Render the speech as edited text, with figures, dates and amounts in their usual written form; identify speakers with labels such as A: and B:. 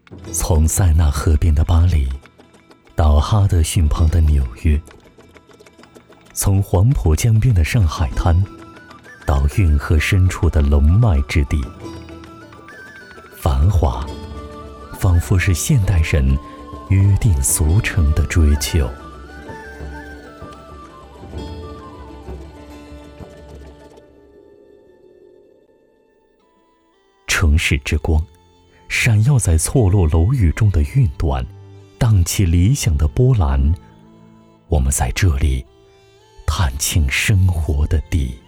A: 从塞纳河边的巴黎到哈德逊旁的纽约，从黄浦江边的上海滩到运河深处的龙脉之地，繁华仿佛是现代人约定俗成的追求。城市之光闪耀在错落楼宇中的韵段，荡起理想的波澜。我们在这里探清生活的底。